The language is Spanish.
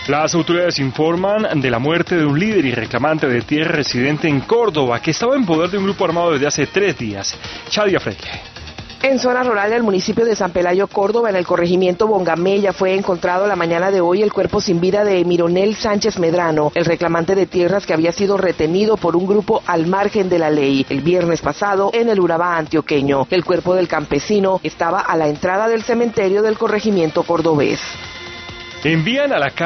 Las autoridades informan de la muerte de un líder y reclamante de tierra residente en Córdoba que estaba en poder de un grupo armado desde hace 3 días. Shadia Freire. En zona rural del municipio de San Pelayo, Córdoba, en el corregimiento Bongamella, fue encontrado la mañana de hoy el cuerpo sin vida de Mironel Sánchez Medrano, el reclamante de tierras que había sido retenido por un grupo al margen de la ley el viernes pasado en el Urabá antioqueño. El cuerpo del campesino estaba a la entrada del cementerio del corregimiento cordobés. Envían a la